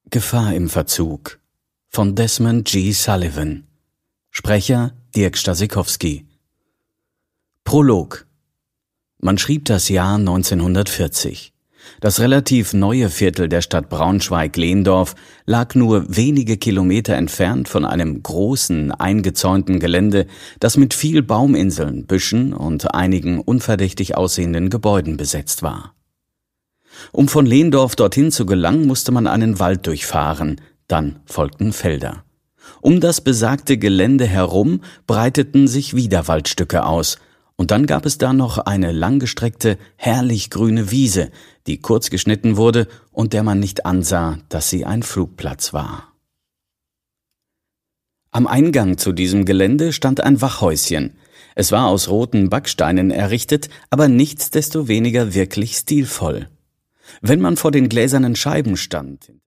Gefahr im Verzug von Desmond G. Sullivan. Sprecher Dirk Stasikowski. Prolog. Man schrieb das Jahr 1940. Das relativ neue Viertel der Stadt Braunschweig-Lehndorf lag nur wenige Kilometer entfernt von einem großen, eingezäunten Gelände, das mit viel Bauminseln, Büschen und einigen unverdächtig aussehenden Gebäuden besetzt war. Um von Lehndorf dorthin zu gelangen, musste man einen Wald durchfahren, dann folgten Felder. Um das besagte Gelände herum breiteten sich wieder Waldstücke aus, und dann gab es da noch eine langgestreckte, herrlich grüne Wiese, die kurz geschnitten wurde und der man nicht ansah, dass sie ein Flugplatz war. Am Eingang zu diesem Gelände stand ein Wachhäuschen. Es war aus roten Backsteinen errichtet, aber nichtsdestoweniger wirklich stilvoll. Wenn man vor den gläsernen Scheiben stand,